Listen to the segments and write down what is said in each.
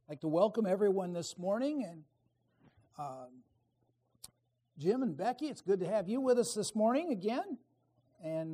I'd like to welcome everyone this morning, and Jim and Becky, it's good to have you with us this morning again. And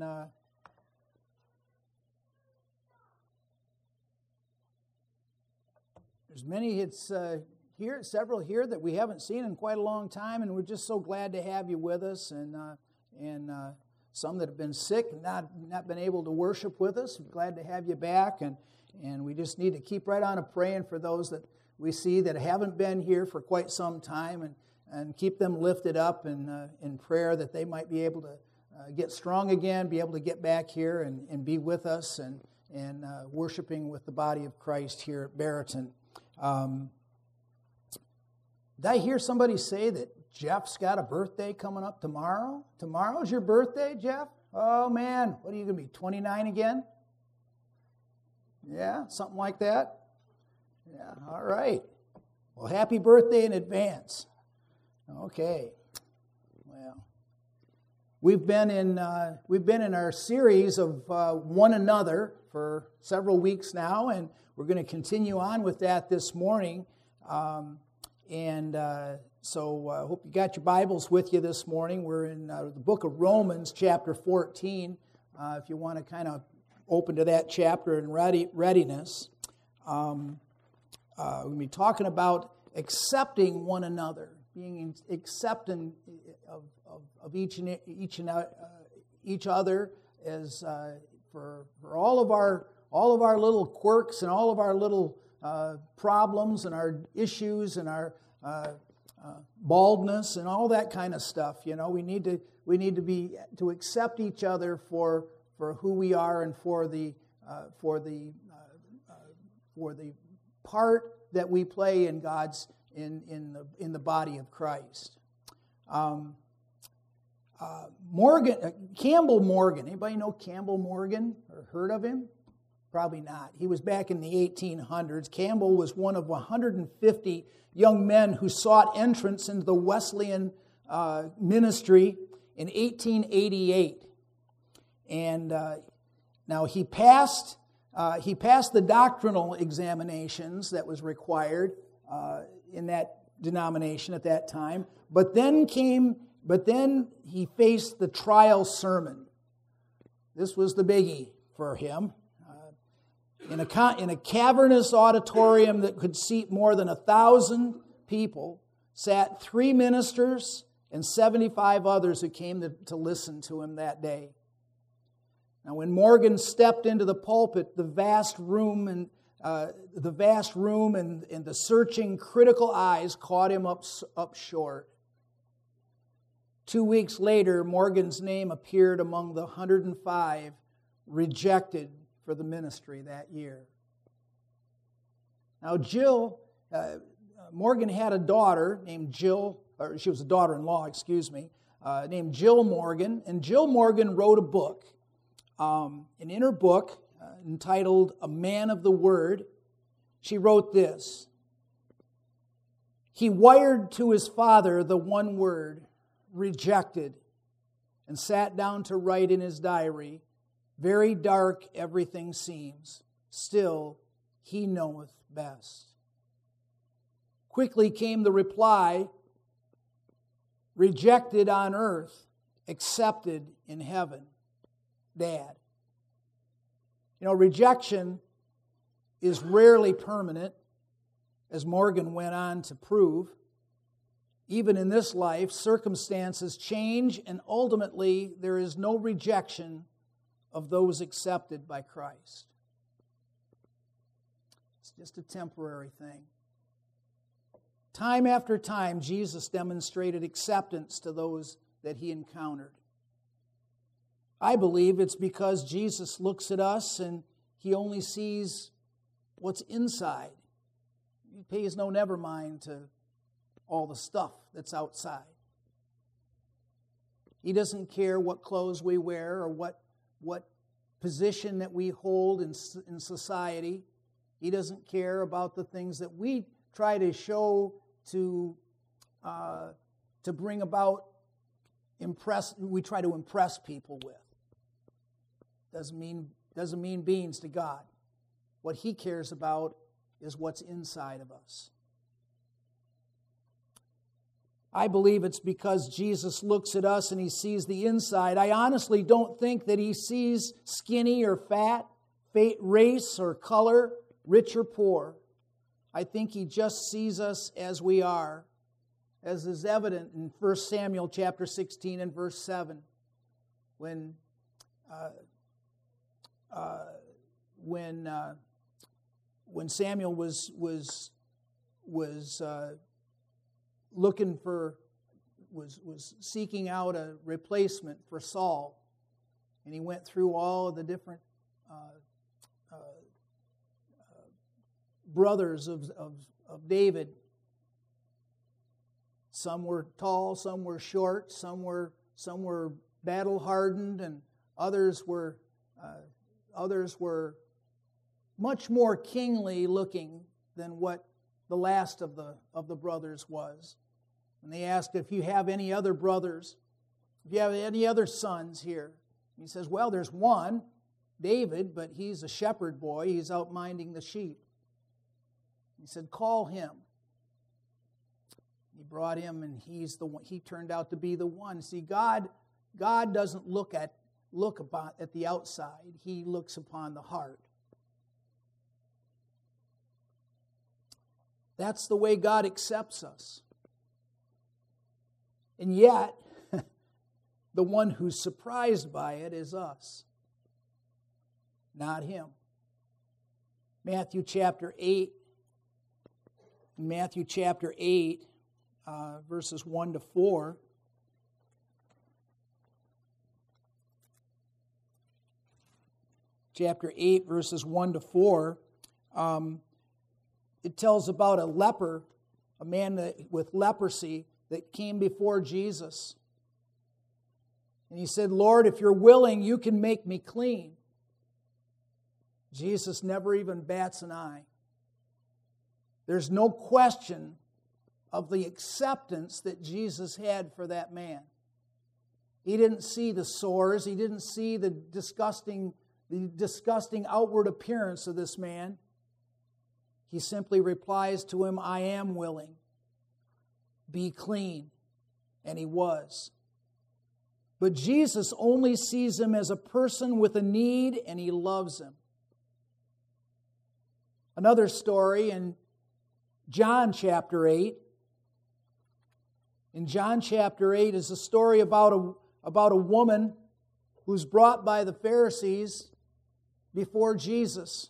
there's many here, several here that we haven't seen in quite a long time, and we're just so glad to have you with us. And some that have been sick and not been able to worship with us, we're glad to have you back. And we just need to keep right on praying for those that we see that haven't been here for quite some time, and keep them lifted up in prayer that they might be able to get strong again, be able to get back here and be with us and worshiping with the body of Christ here at Barreton. Did I hear somebody say that Jeff's got a birthday coming up tomorrow? Tomorrow's your birthday, Jeff? Oh, man. What are you going to be, 29 again? Yeah, something like that? Yeah, all right. Well, happy birthday in advance. Okay. Well, we've been in our series of one another for several weeks now, and we're going to continue on with that this morning. So I hope you got your Bibles with you this morning. We're in the book of Romans, chapter 14. If you want to kind of open to that chapter in readiness. We're going to be talking about accepting one another, being accepting of each other as for all of our little quirks and all of our little problems and our issues and our baldness and all that kind of stuff. You know, we need to accept each other for who we are and for the part that we play in God's in the body of Christ. Campbell Morgan. Anybody know Campbell Morgan or heard of him? Probably not. He was back in the 1800s. Campbell was one of 150 young men who sought entrance into the Wesleyan ministry in 1888. And now he passed the doctrinal examinations that was required in that denomination at that time. But then he faced the trial sermon. This was the biggie for him. In a cavernous auditorium that could seat more than 1,000 people, sat 3 ministers and 75 others who came to listen to him that day. Now, when Morgan stepped into the pulpit, the vast room and the searching, critical eyes caught him up short. 2 weeks later, Morgan's name appeared among the 105 rejected for the ministry that year. Now, Morgan had a daughter named Jill, or she was a daughter-in-law, named Jill Morgan, and Jill Morgan wrote a book. And in her book, entitled A Man of the Word, she wrote this. He wired to his father the one word, rejected, and sat down to write in his diary, very dark everything seems, still he knoweth best. Quickly came the reply, rejected on earth, accepted in heaven. Dad. You know, rejection is rarely permanent, as Morgan went on to prove. Even in this life, circumstances change, and ultimately there is no rejection of those accepted by Christ. It's just a temporary thing. Time after time, Jesus demonstrated acceptance to those that he encountered. I believe it's because Jesus looks at us and he only sees what's inside. He pays no never mind to all the stuff that's outside. He doesn't care what clothes we wear or what position that we hold in society. He doesn't care about the things that we try to show to bring about we try to impress people with. Doesn't mean beans to God. What he cares about is what's inside of us. I believe it's because Jesus looks at us and He sees the inside. I honestly don't think that He sees skinny or fat, race or color, rich or poor. I think He just sees us as we are, as is evident in 1 Samuel chapter 16 and verse 7, when Samuel was seeking out a replacement for Saul, and he went through all of the different brothers of David. Some were tall, some were short, some were battle hardened, and others were much more kingly looking than what the last of the brothers was. And they asked if you have any other brothers, if you have any other sons here. And he says, well, there's one, David, but he's a shepherd boy. He's out minding the sheep. He said, call him. He brought him, and he's the one. He turned out to be the one. See, God doesn't look at the outside. He looks upon the heart. That's the way God accepts us. And yet, the one who's surprised by it is us, not Him. Matthew chapter 8, verses 1 to 4. Chapter 8, verses 1 to 4. It tells about a leper, a man with leprosy that came before Jesus. And he said, Lord, if you're willing, you can make me clean. Jesus never even bats an eye. There's no question of the acceptance that Jesus had for that man. He didn't see the sores. He didn't see the disgusting outward appearance of this man. He simply replies to him, I am willing. Be clean. And he was. But Jesus only sees him as a person with a need, and He loves him. Another story in John chapter 8. In John chapter 8 is a story about a woman who's brought by the Pharisees before Jesus.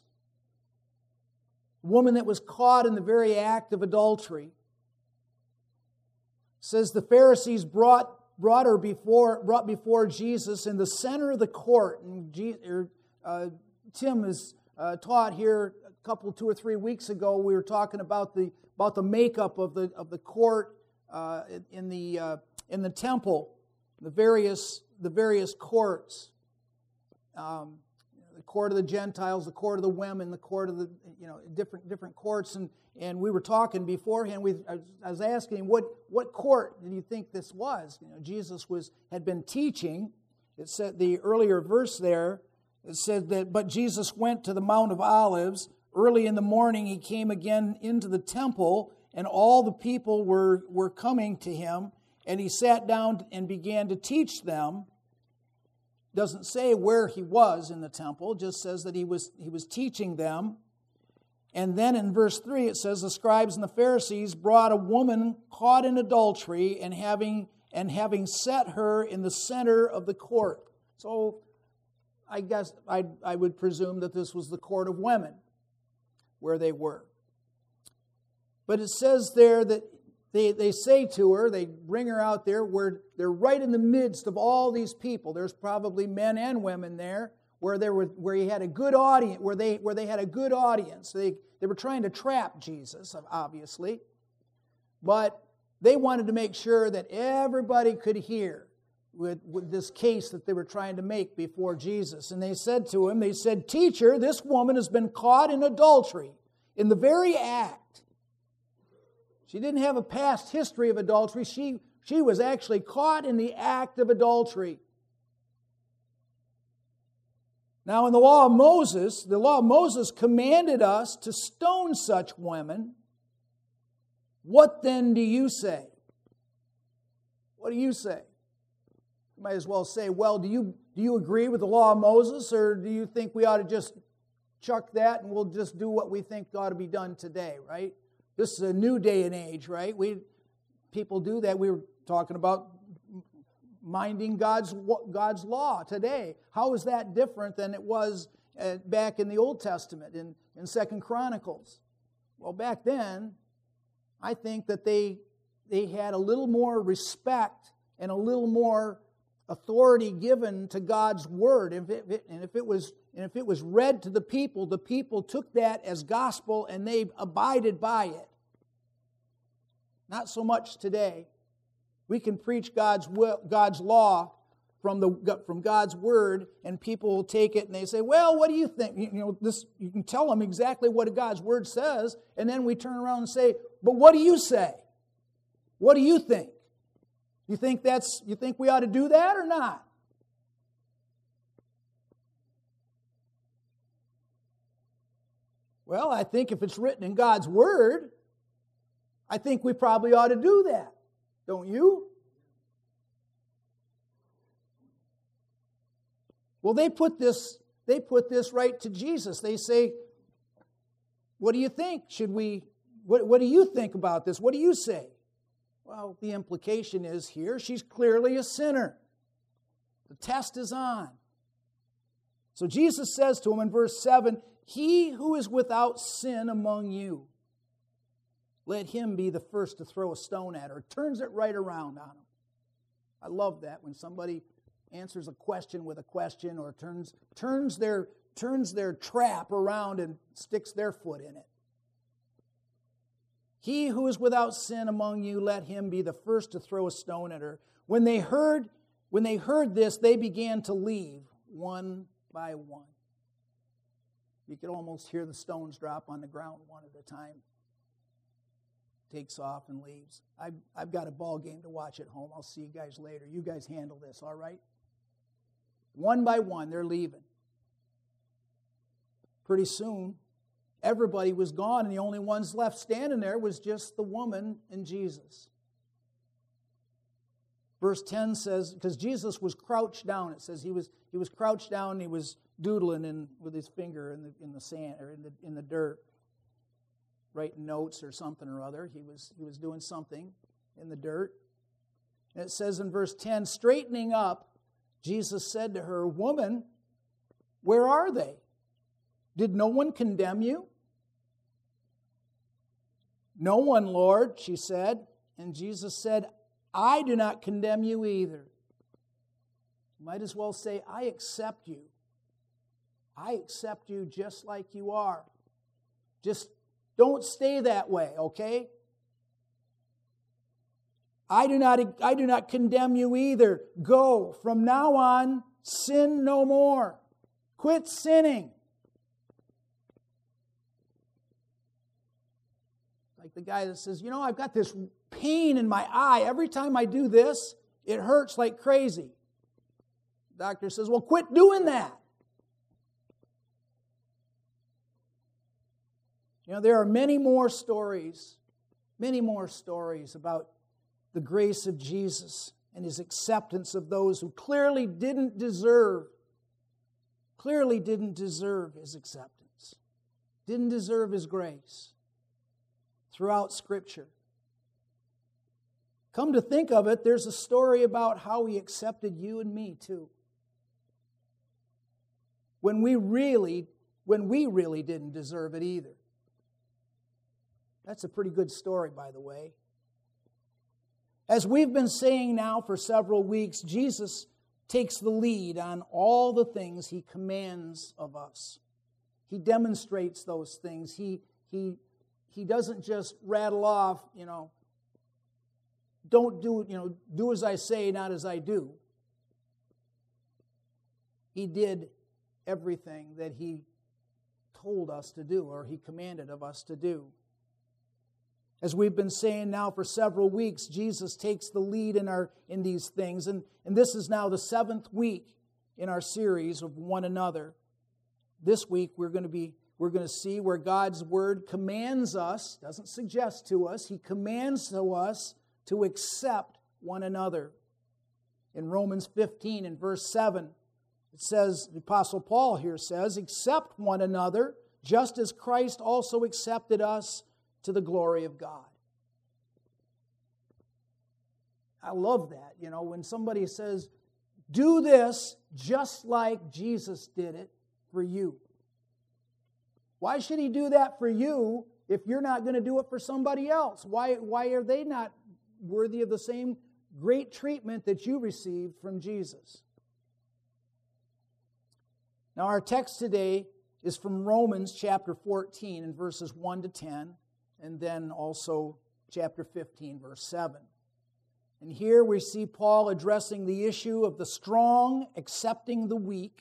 A woman that was caught in the very act of adultery. It says the Pharisees brought before Jesus in the center of the court. And Tim has taught here two or three weeks ago. We were talking about the makeup of the court in the temple, the various courts. The court of the Gentiles, the court of the women, the court of the different courts, and we were talking beforehand. I was asking him, what court did you think this was? Jesus had been teaching. It said the earlier verse there. It said that, but Jesus went to the Mount of Olives. Early in the morning, He came again into the temple, and all the people were coming to Him, and He sat down and began to teach them. Doesn't say where He was in the temple, just says that he was teaching them. And then in verse 3 it says, the scribes and the Pharisees brought a woman caught in adultery and having set her in the center of the court. So I guess I would presume that this was the court of women where they were. But it says there that they say to her, they bring her out there where they're right in the midst of all these people. There's probably men and women there where he had a good audience, where they had a good audience. They were trying to trap Jesus, obviously, but they wanted to make sure that everybody could hear with this case that they were trying to make before Jesus. And they said to him, Teacher, this woman has been caught in adultery, in the very act. She didn't have a past history of adultery. She was actually caught in the act of adultery. Now in the law of Moses commanded us to stone such women. What then do you say? What do you say? You might as well say, well, do you agree with the law of Moses, or do you think we ought to just chuck that and we'll just do what we think ought to be done today, right? This is a new day and age, right? People do that. We were talking about minding God's law today. How is that different than it was back in the Old Testament, in 2 Chronicles? Well, back then, I think that they had a little more respect and a little more authority given to God's word. And if it was read to the people took that as gospel and they abided by it. Not so much today. We can preach God's law from God's word, and people will take it and they say, "Well, what do you think?" You can tell them exactly what God's word says, and then we turn around and say, "But what do you say? What do you think? You think we ought to do that or not?" Well, I think if it's written in God's word, I think we probably ought to do that. Don't you? Well, they put this right to Jesus. They say, "What do you think? What do you think about this? What do you say?" Well, the implication is here, she's clearly a sinner. The test is on. So Jesus says to him in verse 7, "He who is without sin among you, let him be the first to throw a stone at her." Turns it right around on him. I love that when somebody answers a question with a question, or turns their trap around and sticks their foot in it. "He who is without sin among you, let him be the first to throw a stone at her." When they heard this, they began to leave one by one. You could almost hear the stones drop on the ground one at a time. Takes off and leaves. I've got a ball game to watch at home. I'll see you guys later. You guys handle this, all right? One by one, they're leaving. Pretty soon, everybody was gone, and the only ones left standing there was just the woman and Jesus. Verse 10 says, because Jesus was crouched down, it says he was crouched down and he was doodling with his finger in the sand or in the dirt, writing notes or something or other. He was doing something in the dirt. And it says in verse 10, straightening up, Jesus said to her, "Woman, where are they? Did no one condemn you?" "No one, Lord," she said. And Jesus said, "I do not condemn you either." You might as well say, "I accept you. I accept you just like you are. Just don't stay that way, okay? I do not condemn you either. Go, from now on, sin no more. Quit sinning." Like the guy that says, "I've got this pain in my eye. Every time I do this, it hurts like crazy." The doctor says, "Well, quit doing that." There are many more stories about the grace of Jesus and His acceptance of those who clearly didn't deserve His acceptance, didn't deserve His grace throughout Scripture. Come to think of it, there's a story about how He accepted you and me too. When we really didn't deserve it either. That's a pretty good story, by the way. As we've been saying now for several weeks, Jesus takes the lead on all the things He commands of us. He demonstrates those things. He doesn't just rattle off, don't do as I say, not as I do. He did everything that He told us to do, or He commanded of us to do. As we've been saying now for several weeks, Jesus takes the lead in these things. And this is now the 7th week in our series of one another. this week we're going to see where God's Word commands us, doesn't suggest to us, He commands to us to accept one another. In Romans 15 and verse 7, it says, the Apostle Paul here says, accept one another, just as Christ also accepted us to the glory of God. I love that. You know, when somebody says, do this just like Jesus did it for you. Why should He do that for you if you're not going to do it for somebody else? Why are they not worthy of the same great treatment that you received from Jesus? Now, our text today is from Romans chapter 14 and verses 1 to 10, and then also chapter 15, verse 7. And here we see Paul addressing the issue of the strong accepting the weak.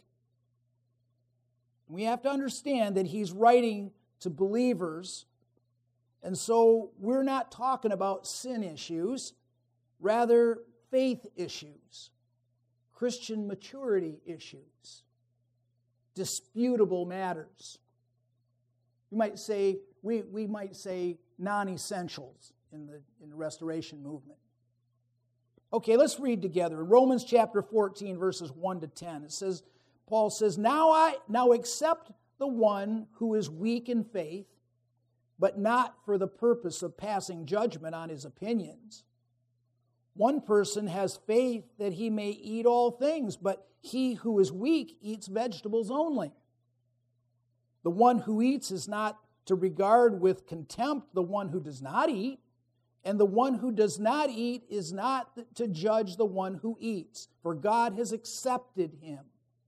We have to understand that he's writing to believers, and so we're not talking about sin issues, rather faith issues, Christian maturity issues, disputable matters. We might say non-essentials in the Restoration movement. Okay, let's read together. In Romans chapter 14, verses 1 to 10, it says, Paul says, Now accept the one who is weak in faith, but not for the purpose of passing judgment on his opinions. One person has faith that he may eat all things, but he who is weak eats vegetables only. The one who eats is not to regard with contempt the one who does not eat, and the one who does not eat is not to judge the one who eats, for God has accepted him.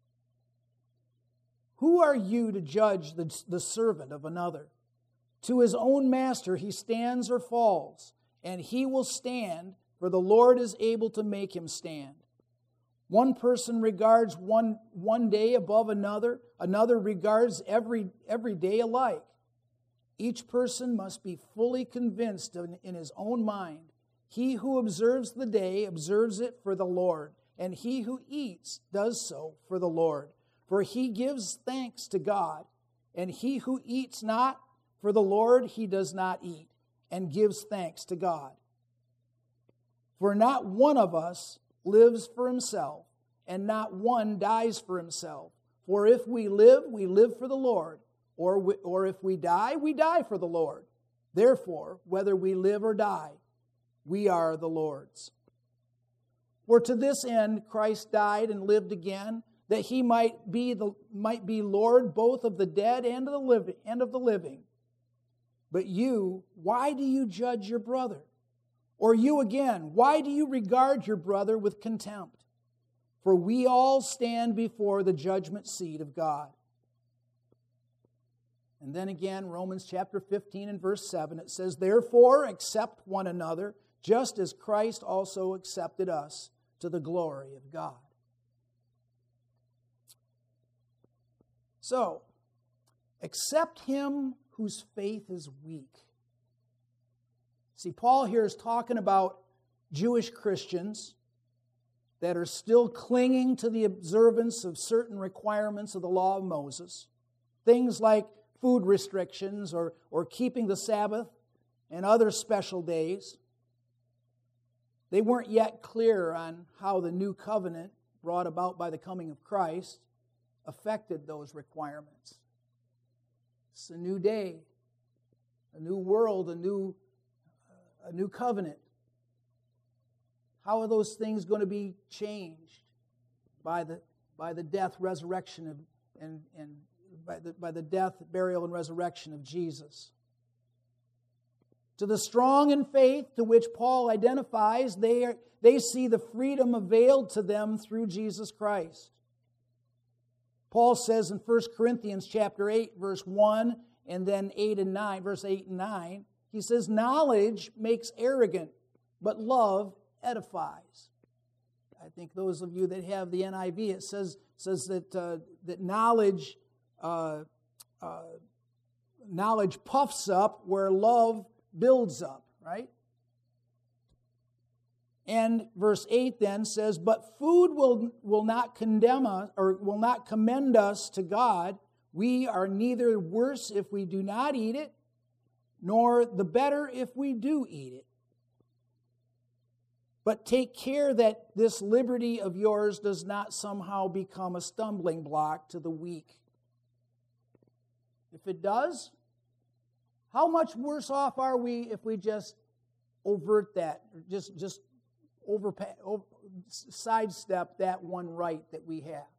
Who are you to judge the servant of another? To his own master he stands or falls, and he will stand, for the Lord is able to make him stand. One person regards one day above another, another regards every day alike. Each person must be fully convinced in his own mind. He who observes the day observes it for the Lord, and he who eats does so for the Lord. For he gives thanks to God, and he who eats not for the Lord, he does not eat, and gives thanks to God. For not one of us lives for himself, and not one dies for himself. For if we live for the Lord, or if we die for the Lord. Therefore, whether we live or die, we are the Lord's. For to this end Christ died and lived again, that he might be Lord both of the dead and of the living. But you, why do you judge your brother? Or you again, why do you regard your brother with contempt? For we all stand before the judgment seat of God. And then again, Romans chapter 15 and verse 7, it says, Therefore accept one another, just as Christ also accepted us to the glory of God. So, accept him whose faith is weak. See, Paul here is talking about Jewish Christians that are still clinging to the observance of certain requirements of the law of Moses. Things like food restrictions or keeping the Sabbath and other special days. They weren't yet clear on how the new covenant brought about by the coming of Christ affected those requirements. It's a new day, a new world, a new covenant. How are those things going to be changed by the death, resurrection, and by the death, burial, and resurrection of Jesus? To the strong in faith to which Paul identifies, they see the freedom availed to them through Jesus Christ. Paul says in 1 Corinthians chapter 8, verse 1, and then verse 8 and 9, he says, knowledge makes arrogant, but love edifies. I think those of you that have the NIV, it says that knowledge puffs up where love builds up, right? And verse 8 then says, but food will not condemn us, or will not commend us to God, We are neither worse if we do not eat it, nor the better if we do eat it. But take care that this liberty of yours does not somehow become a stumbling block to the weak. If it does, how much worse off are we if we just overt that, just sidestep that one right that we have?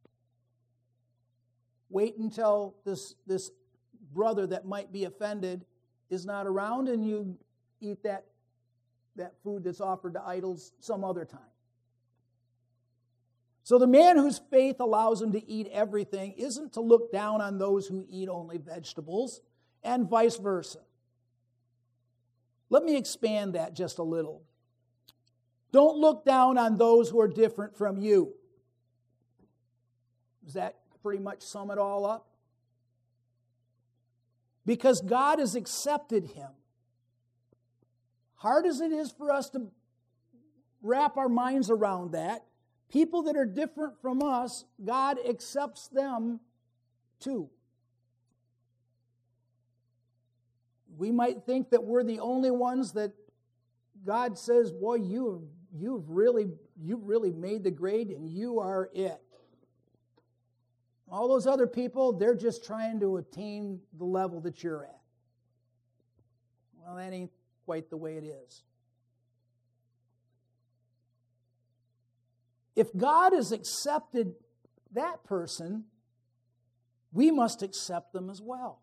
Wait until this brother that might be offended is not around and you eat that food that's offered to idols some other time. So the man whose faith allows him to eat everything isn't to look down on those who eat only vegetables, and vice versa. Let me expand that just a little. Don't look down on those who are different from you. Does that pretty much sum it all up? Because God has accepted him. Hard as it is for us to wrap our minds around that, people that are different from us, God accepts them too. We might think that we're the only ones that God says, boy, you've really made the grade and you are it. All those other people, they're just trying to attain the level that you're at. Well, that ain't quite the way it is. If God has accepted that person, we must accept them as well.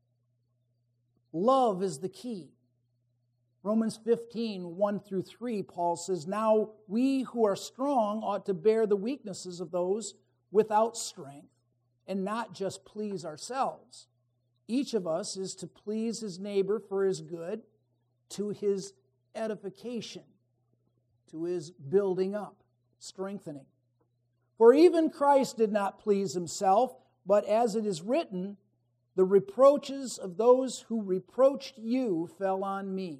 Love is the key. Romans 15, 1 through 3, Paul says, now we who are strong ought to bear the weaknesses of those without strength and not just please ourselves. Each of us is to please his neighbor for his good, to his edification, to his building up, strengthening. For even Christ did not please himself, but as it is written, the reproaches of those who reproached you fell on me.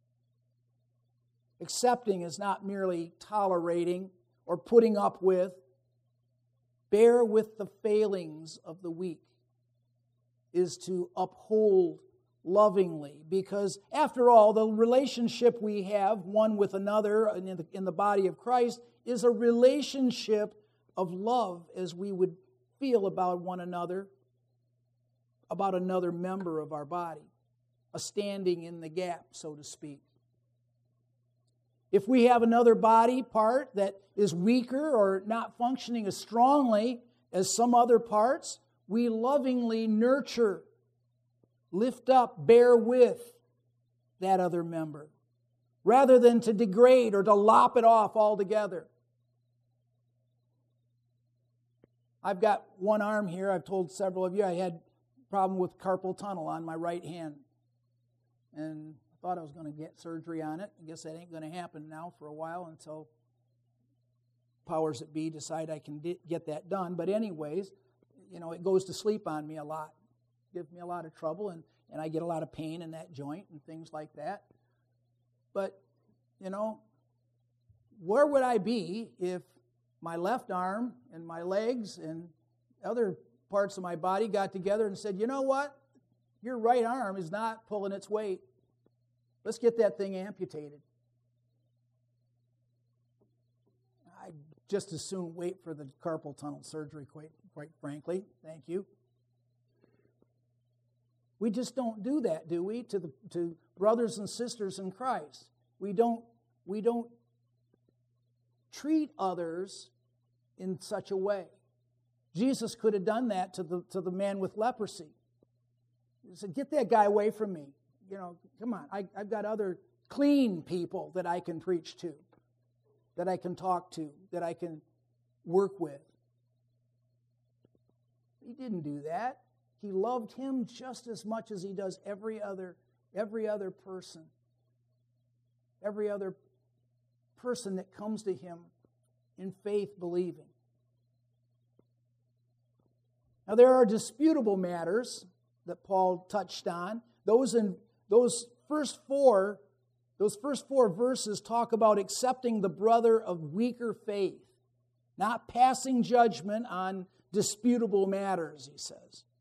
Accepting is not merely tolerating or putting up with. Bear with the failings of the weak is to uphold lovingly, because after all, the relationship we have one with another in the body of Christ is a relationship of love, as we would feel about one another, about another member of our body, a standing in the gap, so to speak. If we have another body part that is weaker or not functioning as strongly as some other parts, we lovingly nurture, lift up, bear with that other member, rather than to degrade or to lop it off altogether. I've got one arm here. I've told several of you I had a problem with carpal tunnel on my right hand. And I thought I was going to get surgery on it. I guess that ain't going to happen now for a while until powers that be decide I can get that done. But anyways, it goes to sleep on me a lot. Gives me a lot of trouble, and I get a lot of pain in that joint and things like that. But, where would I be if my left arm and my legs and other parts of my body got together and said, you know what? Your right arm is not pulling its weight. Let's get that thing amputated. I'd just as soon wait for the carpal tunnel surgery, quite frankly. Thank you. We just don't do that, do we? To brothers and sisters in Christ. We don't treat others in such a way. Jesus could have done that to the man with leprosy. He said, get that guy away from me. Come on. I've got other clean people that I can preach to, that I can talk to, that I can work with. He didn't do that. He loved him just as much as he does every other person. Every other person that comes to him in faith believing. Now there are disputable matters that Paul touched on. Those first four verses talk about accepting the brother of weaker faith, not passing judgment on disputable matters, he says.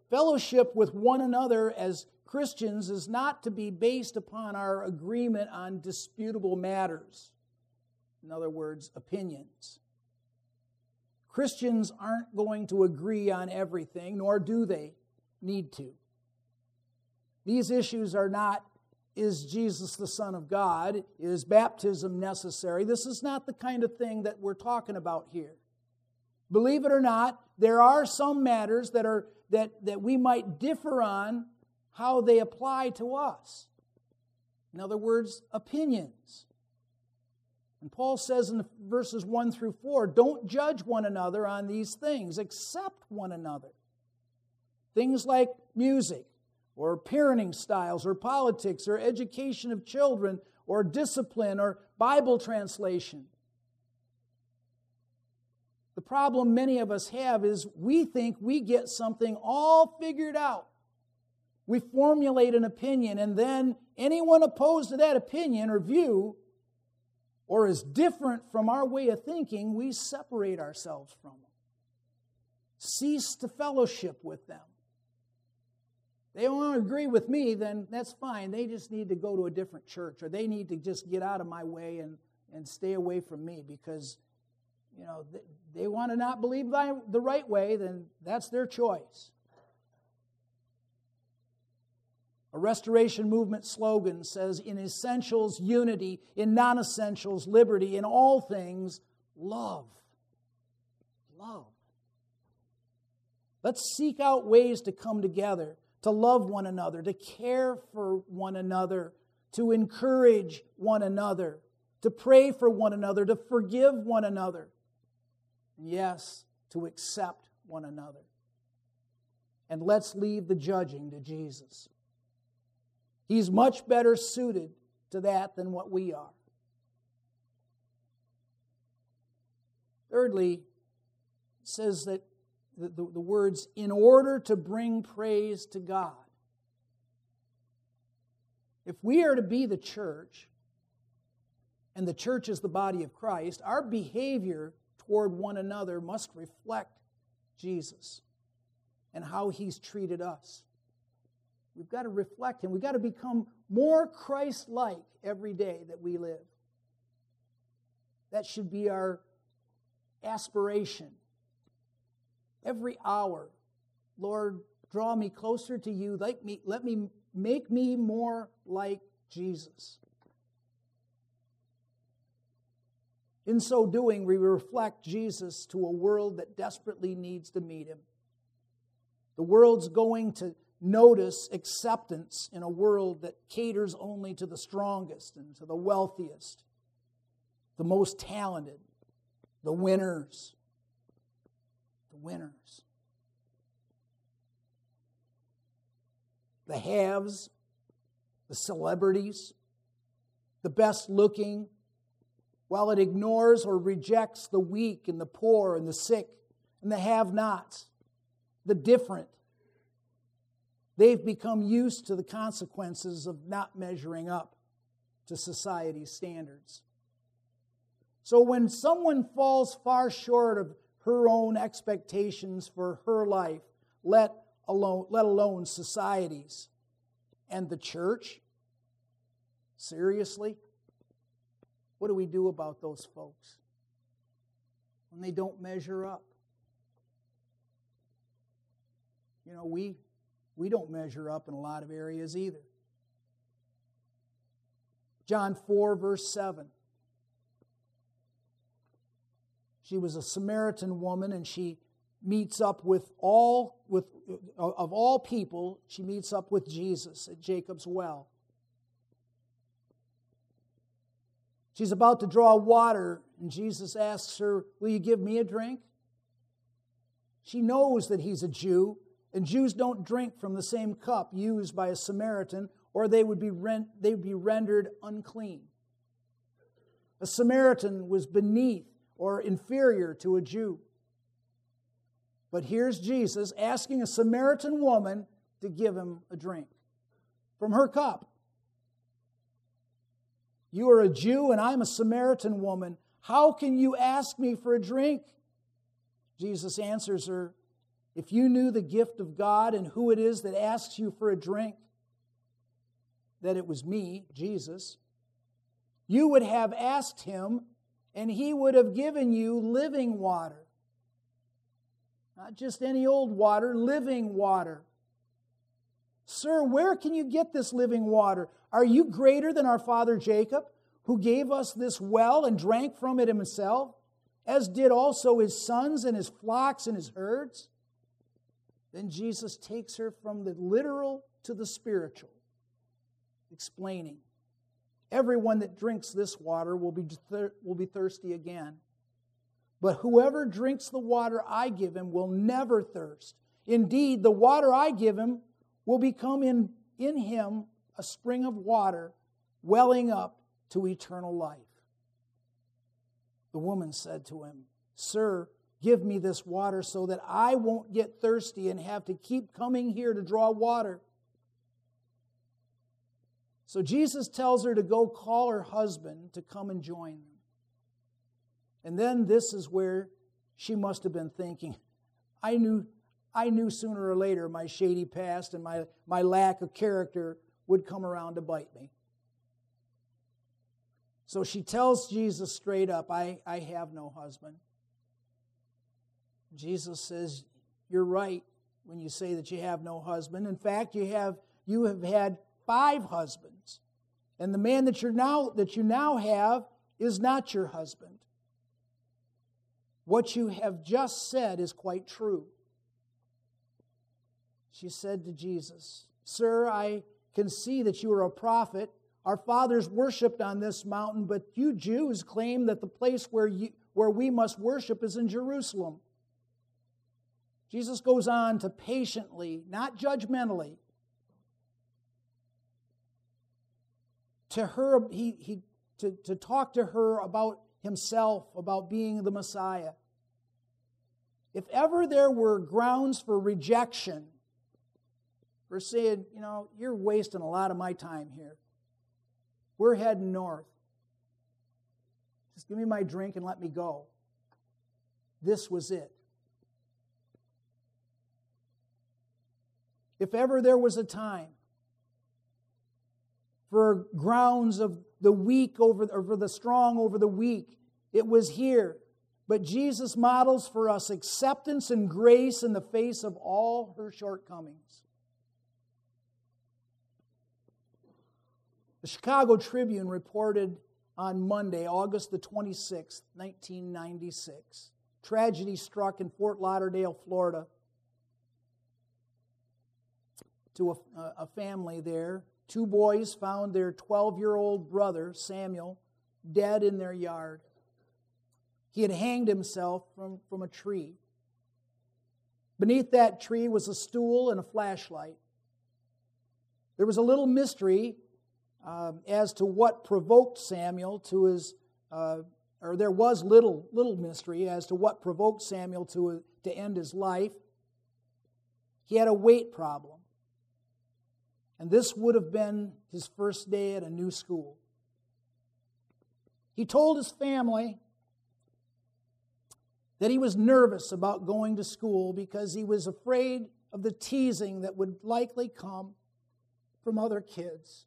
fellowship with one another as Christians is not to be based upon our agreement on disputable matters. In other words, opinions. Christians aren't going to agree on everything, nor do they need to. These issues are not, is Jesus the Son of God? Is baptism necessary? This is not the kind of thing that we're talking about here. Believe it or not, there are some matters that we might differ on how they apply to us. In other words, opinions. And Paul says in verses 1 through 4, don't judge one another on these things, accept one another. Things like music, or parenting styles, or politics, or education of children, or discipline, or Bible translation. The problem many of us have is we think we get something all figured out. We formulate an opinion, and then anyone opposed to that opinion or view, or is different from our way of thinking, we separate ourselves from them. Cease to fellowship with them. They don't want to agree with me, then that's fine. They just need to go to a different church, or they need to just get out of my way and stay away from me because, they want to not believe the right way, then that's their choice. A Restoration Movement slogan says, in essentials, unity, in non-essentials, liberty, in all things, love. Love. Let's seek out ways to come together, to love one another, to care for one another, to encourage one another, to pray for one another, to forgive one another. And yes, to accept one another. And let's leave the judging to Jesus. He's much better suited to that than what we are. Thirdly, it says that the words, in order to bring praise to God. If we are to be the church, and the church is the body of Christ, our behavior toward one another must reflect Jesus and how He's treated us. We've got to reflect Him. We've got to become more Christ-like every day that we live. That should be our aspiration. Every hour, Lord, draw me closer to You. Make me more like Jesus. In so doing, we reflect Jesus to a world that desperately needs to meet Him. The world's going to notice acceptance in a world that caters only to the strongest and to the wealthiest, the most talented, the winners. The winners. The haves, the celebrities, the best looking, while it ignores or rejects the weak and the poor and the sick and the have-nots, the different. They've become used to the consequences of not measuring up to society's standards. So when someone falls far short of her own expectations for her life, let alone society's and the church, seriously, what do we do about those folks when they don't measure up? We don't measure up in a lot of areas either. John 4, verse 7. She was a Samaritan woman, and she meets up of all people, she meets up with Jesus at Jacob's well. She's about to draw water, and Jesus asks her, will you give me a drink? She knows that he's a Jew, and Jews don't drink from the same cup used by a Samaritan, or they would be rendered unclean. A Samaritan was beneath or inferior to a Jew. But here's Jesus asking a Samaritan woman to give him a drink from her cup. You are a Jew and I'm a Samaritan woman. How can you ask me for a drink? Jesus answers her, if you knew the gift of God and who it is that asks you for a drink, that it was me, Jesus, you would have asked him, and he would have given you living water. Not just any old water, living water. Sir, where can you get this living water? Are you greater than our father Jacob, who gave us this well and drank from it himself, as did also his sons and his flocks and his herds? Then Jesus takes her from the literal to the spiritual, explaining, everyone that drinks this water will be thirsty again. But whoever drinks the water I give him will never thirst. Indeed, the water I give him will become in him a spring of water welling up to eternal life. The woman said to him, Sir, give me this water so that I won't get thirsty and have to keep coming here to draw water. So Jesus tells her to go call her husband to come and join them. And then this is where she must have been thinking, I knew sooner or later my shady past and my lack of character would come around to bite me. So she tells Jesus straight up, I have no husband. Jesus says, you're right when you say that you have no husband. In fact, you have had 5 husbands. And the man that you now have is not your husband. What you have just said is quite true. She said to Jesus, Sir, I can see that you are a prophet. Our fathers worshipped on this mountain, but you Jews claim that the place where we must worship is in Jerusalem. Jesus goes on to patiently, not judgmentally, to talk to her about himself, about being the Messiah. If ever there were grounds for rejection, for saying, you're wasting a lot of my time here. We're heading north. Just give me my drink and let me go. This was it. If ever there was a time for grounds of the weak over the strong over the weak, it was here. But Jesus models for us acceptance and grace in the face of all her shortcomings. The Chicago Tribune reported on Monday, August the 26th, 1996. Tragedy struck in Fort Lauderdale, Florida, to a family there. 2 boys found their 12-year-old brother, Samuel, dead in their yard. He had hanged himself from a tree. Beneath that tree was a stool and a flashlight. There was a little mystery as to what provoked Samuel to his, or there was little mystery as to what provoked Samuel to end his life. He had a weight problem. And this would have been his first day at a new school. He told his family that he was nervous about going to school because he was afraid of the teasing that would likely come from other kids.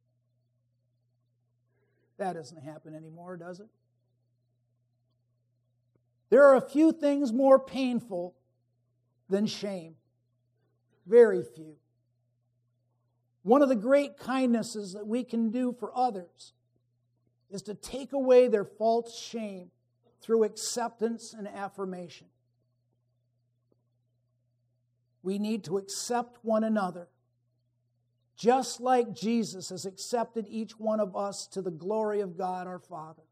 That doesn't happen anymore, does it? There are a few things more painful than shame. Very few. One of the great kindnesses that we can do for others is to take away their false shame through acceptance and affirmation. We need to accept one another, just like Jesus has accepted each one of us to the glory of God our Father.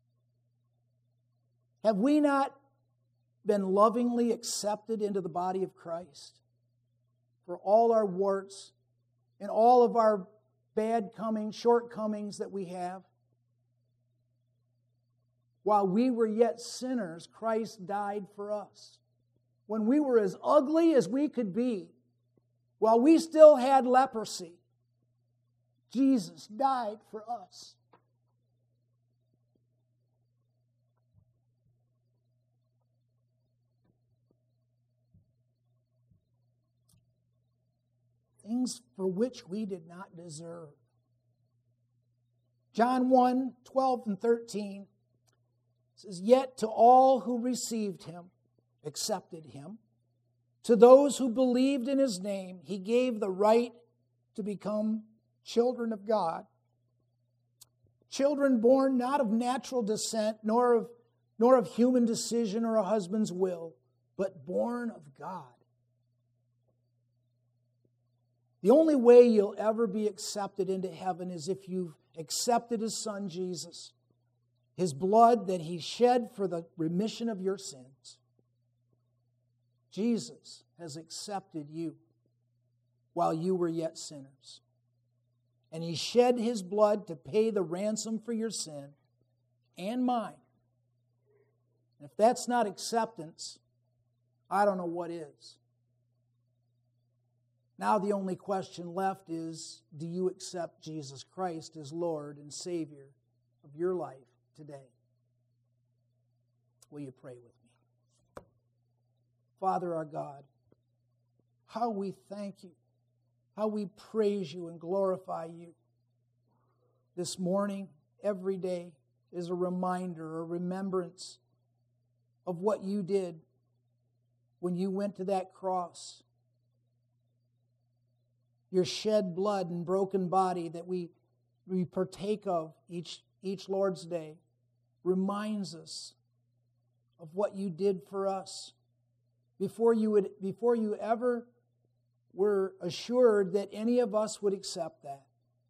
Have we not been lovingly accepted into the body of Christ for all our warts and all of our shortcomings that we have? While we were yet sinners, Christ died for us. When we were as ugly as we could be, while we still had leprosy, Jesus died for us. things for which we did not deserve. John 1, 12 and 13 says, "Yet to all who received him, accepted him, to those who believed in his name, he gave the right to become children of God. Children born not of natural descent, nor of human decision or a husband's will, but born of God." The only way you'll ever be accepted into heaven is if you've accepted his Son, Jesus, his blood that he shed for the remission of your sins. Jesus has accepted you while you were yet sinners. And he shed his blood to pay the ransom for your sin and mine. And if that's not acceptance, I don't know what is. Now the only question left is, do you accept Jesus Christ as Lord and Savior of your life today? Will you pray with me? Father our God, how we thank you, how we praise you and glorify you. This morning, every day, is a reminder, a remembrance of what you did when you went to that cross. Your shed blood and broken body that we partake of each Lord's Day reminds us of what you did for us before you ever were assured that any of us would accept that.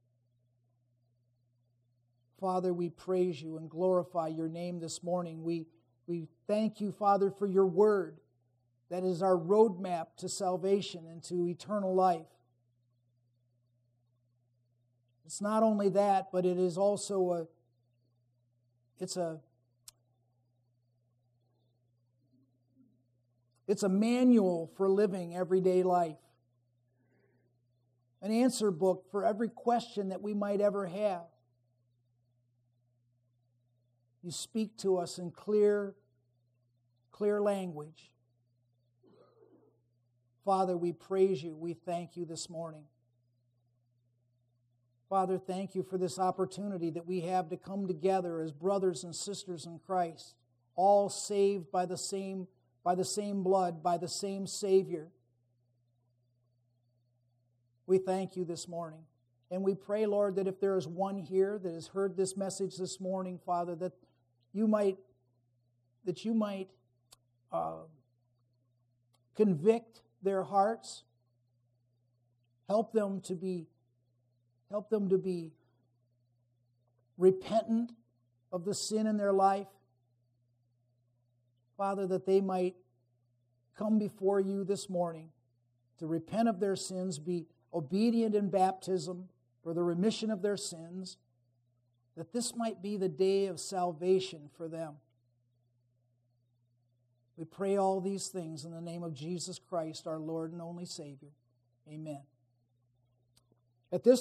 Father, we praise you and glorify your name this morning. We thank you, Father, for your word that is our roadmap to salvation and to eternal life. It's not only that, but it is also it's a manual for living everyday life. An answer book for every question that we might ever have. You speak to us in clear language. Father, we praise you. We thank you this morning. Father, thank you for this opportunity that we have to come together as brothers and sisters in Christ, all saved by the same blood, by the same Savior. We thank you this morning. And we pray, Lord, that if there is one here that has heard this message this morning, Father, that you might convict their hearts, help them to be repentant of the sin in their life. Father, that they might come before you this morning to repent of their sins, be obedient in baptism for the remission of their sins, that this might be the day of salvation for them. We pray all these things in the name of Jesus Christ, our Lord and only Savior. Amen. At this